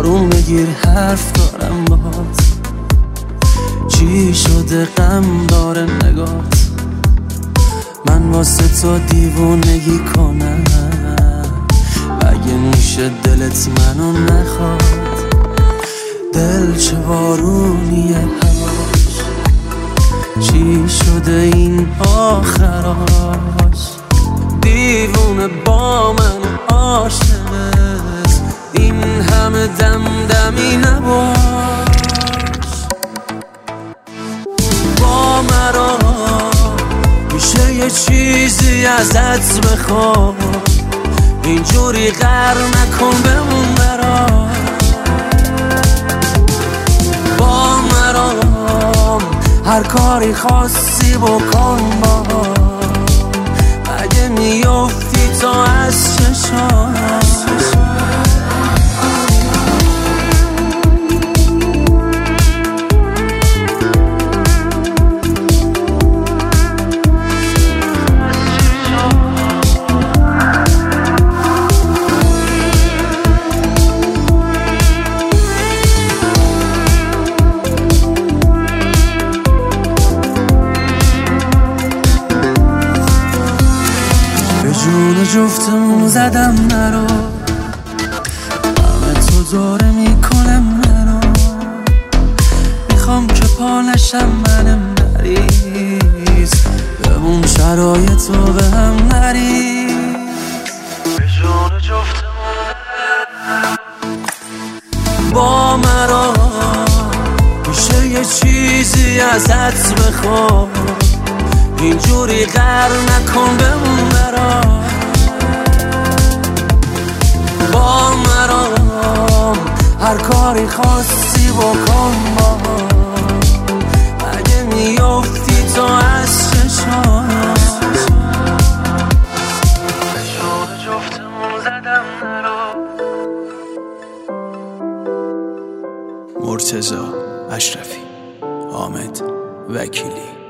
آروم بگیر حرف دارم باهات. چی شده غم داره نگات؟ من واسه تو دیوونگی کنم، اگه میشه دلت منو نخواد. دل چه بارونیه هواش، چی شده این آخراش؟ دیوونه با من عاشقت، این همه دمدمی نباش. با مرا میشه یه چیزی ازت بخوام، اینجوری غر نکن بمون برام. با مرام هر کاری خواستی بکن باهام، اگه میافتی تا از چشام. جون جفتمون زدم نرو، همه تو داره میکنه منو. میخوام که پا نشم منم مریض، بمون شرایطو به هم نریز. به جون جفتمون با مرا میشه یه چیزی ازت بخوام، اینجوری غر نکن بمون برام. با مرام هر کاری خواستی بکن باهام، اگه میافتی تو از چشام. به جون جفتمون زدم نرو. مرتضی اشرفی، حامد وکیلی.